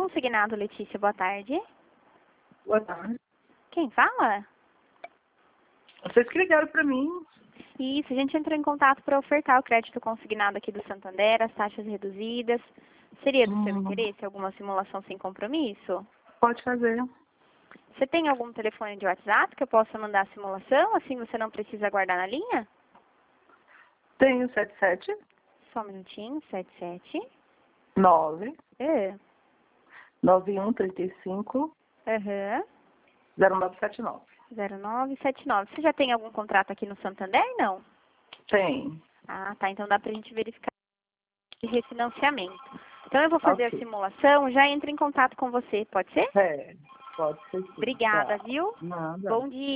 Consignado, Letícia, boa tarde. Boa tarde. Quem fala? Vocês que ligaram para mim. Isso, a gente entrou em contato para ofertar o crédito consignado aqui do Santander, as taxas reduzidas. Seria do seu interesse alguma simulação sem compromisso? Pode fazer. Você tem algum telefone de WhatsApp que eu possa mandar a simulação, assim você não precisa aguardar na linha? Tenho 77 Só um minutinho, 77. 9 É. 9135 Aham. 0979. 0979. Você já tem algum contrato aqui no Santander, não? Tem. Ah, tá. Então dá pra gente verificar de refinanciamento. Então eu vou fazer Ok. a simulação, já entro em contato com você, pode ser? É, pode ser sim. Obrigada, Tá. viu? Nada. Bom dia.